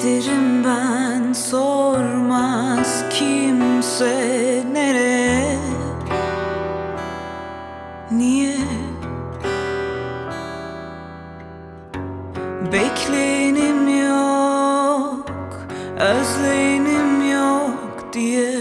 Giderim ben, sormaz kimse nereye, niye? Bekleyenim yok, özleyenim yok diye.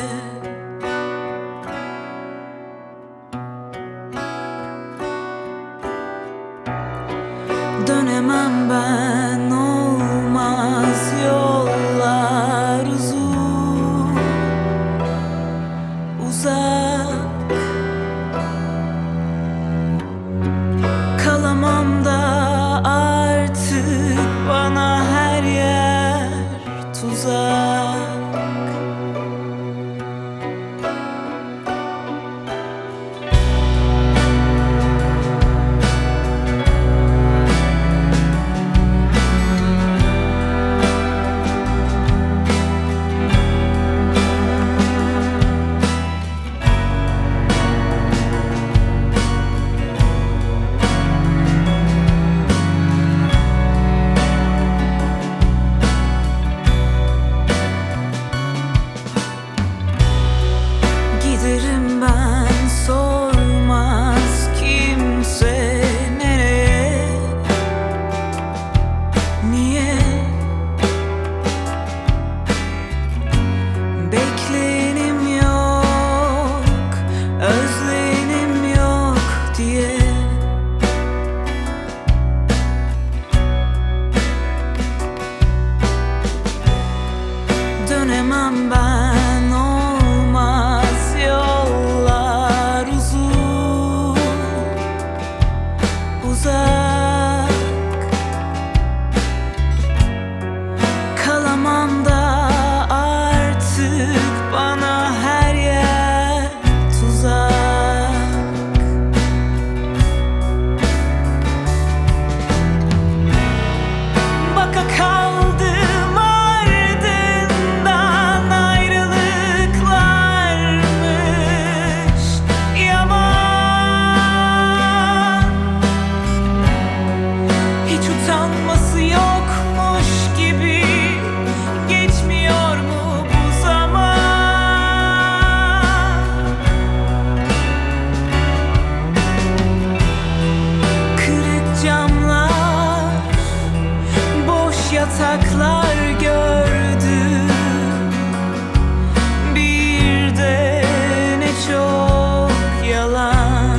Dönemem ben, olmaz, yollar uzun, uzak. Kalamam da artık, bana her yer tuzak. Giderim ben, sormaz kimse nereye, niye? Bekleyenim yok, özleyenim yok diye. Dönemem ben, olmaz, yollar uzun, uzak. Kalamam da artık, bana her yer tuzak. Baka kaldım ardından, ayrılıklarmış yaman. Hiç utanması yokmuş gibi geçmiyor mu bu zaman? Kırık camlar, boş yataklar gördüm. Bir de ne çok yalan.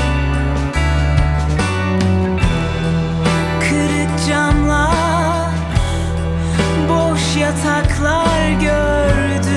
Kırık camlar, boş yataklar gördüm.